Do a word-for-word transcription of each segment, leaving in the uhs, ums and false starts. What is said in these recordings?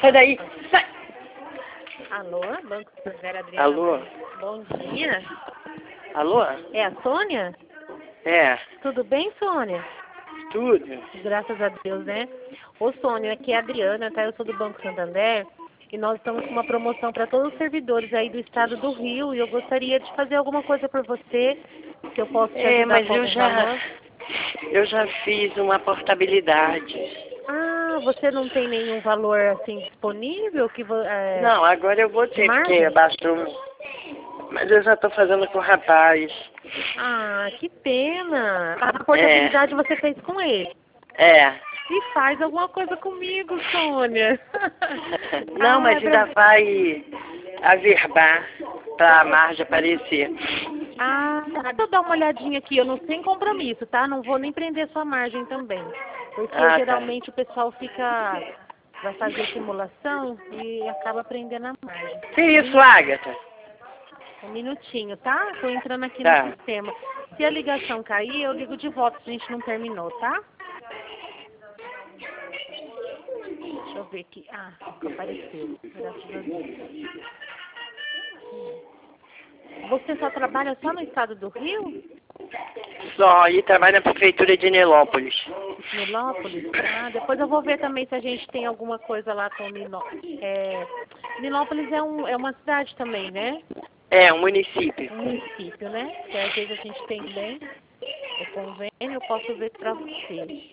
Sai daí! Sai! Alô, Banco Vera Adriana. Alô? Bom dia. Alô? É a Sônia? É, Tudo bem, Sônia? tudo. Graças a Deus, né? Ô, Sônia, aqui é a Adriana, tá? Eu sou do Banco Santander e nós estamos com uma promoção para todos os servidores aí do estado do Rio e eu gostaria de fazer alguma coisa por você, se eu posso te É, ajudar mas com eu algum já, valor. eu já fiz uma portabilidade. Ah, você não tem nenhum valor assim disponível que vo- é, Não, agora eu vou de ter, porque margem? baixou. Mas eu já estou fazendo com o rapaz. Ah, que pena. A portabilidade você fez com ele. É. E faz alguma coisa comigo, Sônia. Não, mas Ah, pra... ainda vai averbar para a margem aparecer. ah, deixa eu dar uma olhadinha aqui. Eu não sem compromisso, tá? Não vou nem prender sua margem também. Porque Ah, tá. geralmente o pessoal fica... vai fazer simulação e acaba prendendo a margem. Que isso, Agatha? Um minutinho, tá? Tô entrando aqui Tá. no sistema. Se a ligação cair, eu ligo de volta se a gente não terminou, tá? Deixa eu ver aqui. Ah, apareceu. Graças a Deus. Você só trabalha só no estado do Rio? Só, e trabalha na prefeitura de Nilópolis. Nilópolis? Ah, depois eu vou ver também se a gente tem alguma coisa lá com Nilópolis. É, Nilópolis é, um, é uma cidade também, né? É, um município. Um município, né? Que às vezes a gente tem bem o convênio, eu posso ver pra você.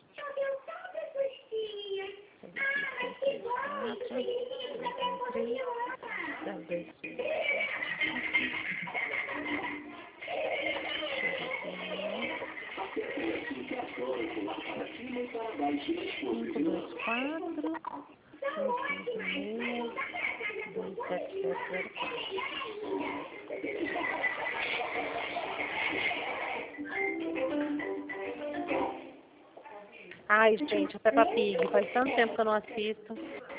cinco, dois, quatro, um, cinco, seis, dois, sete, sete, zero, quatro. Ai, gente, a Peppa Pig, faz tanto tempo que eu não assisto.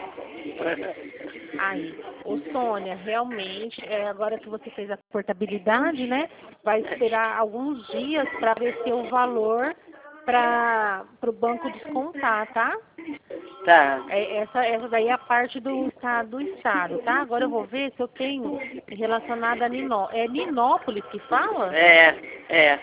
Aí, ô Sônia, realmente, é, agora que você fez a portabilidade, né? Vai esperar alguns dias para ver se o valor para o banco descontar, tá? Tá. É, essa, essa daí é a parte do estado, do estado, tá? Agora eu vou ver se eu tenho relacionada a Ninó. É Ninópolis que fala? É, é.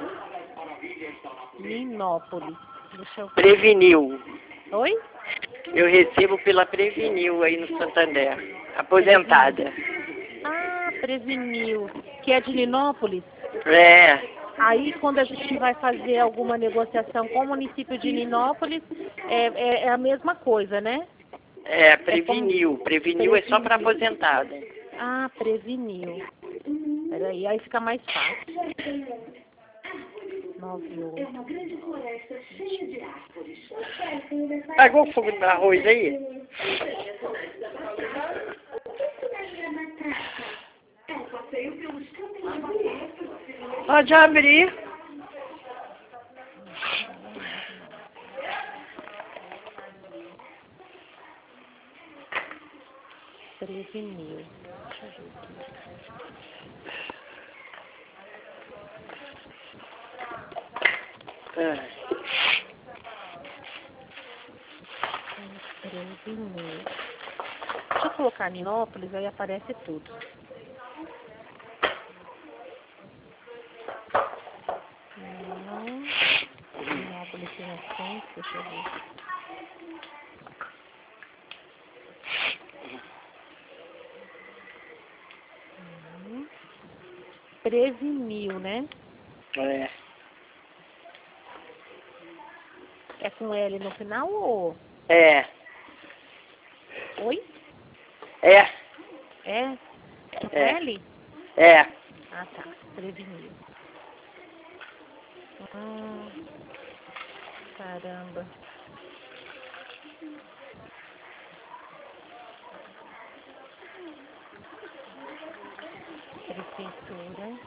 Ninópolis. Deixa eu ver. Preveniu. Oi? Eu recebo pela Preveniu aí no Santander. Aposentada. Ah, Preveniu. Que é de Ninópolis? É, Aí, quando a gente vai fazer alguma negociação com o município de Ninópolis, é, é, é a mesma coisa, né? é, É Preveniu. como... Preveniu é só para aposentada. Ah, preveniu. Peraí, aí fica mais fácil. nove, oito. Pagou o fogo do arroz aí? Pode abrir. Preveniu. Deixa eu ver aqui. É. Preveniu. Deixa eu colocar Ninópolis, aí aparece tudo. Não. Ninópolis tem ações, deixa eu ver. Hum. Preveniu, né? É. É com L no final ou... É. Oi? É. É? É com É. L? É. Ah, tá. Preveniu. Ah, caramba. Prefeitura.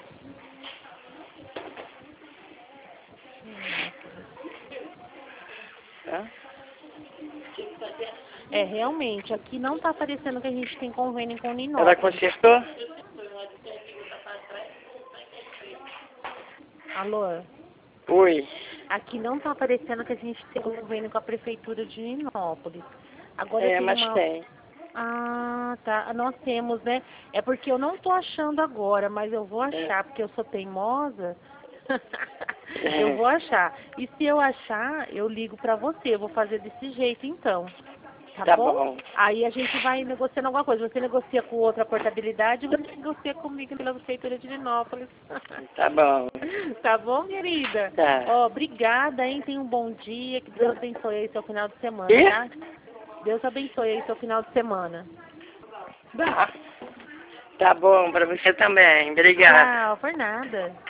Tá? É, realmente, aqui não tá aparecendo que a gente tem convênio com o Ela Ninópolis. consertou? Alô? Oi. Aqui não tá aparecendo que a gente tem convênio com a prefeitura de Ninópolis. Agora É, tem mas uma... tem. Ah, tá. Nós temos, né? É porque eu não tô achando agora, mas eu vou achar, porque eu sou teimosa. Eu vou achar. E se eu achar, eu ligo pra você. Eu vou fazer desse jeito, então. Tá, Tá bom? bom. Aí a gente vai negociando alguma coisa. Você negocia com outra portabilidade, você negocia comigo pela Prefeitura de Divinópolis. Tá bom. Tá bom, querida? Tá. Ó, obrigada, hein? Tenha um bom dia. Que Deus abençoe aí seu final de semana, E? tá? Deus abençoe aí seu final de semana. Tá. Tá bom, pra você também. Obrigado. Tchau, por nada.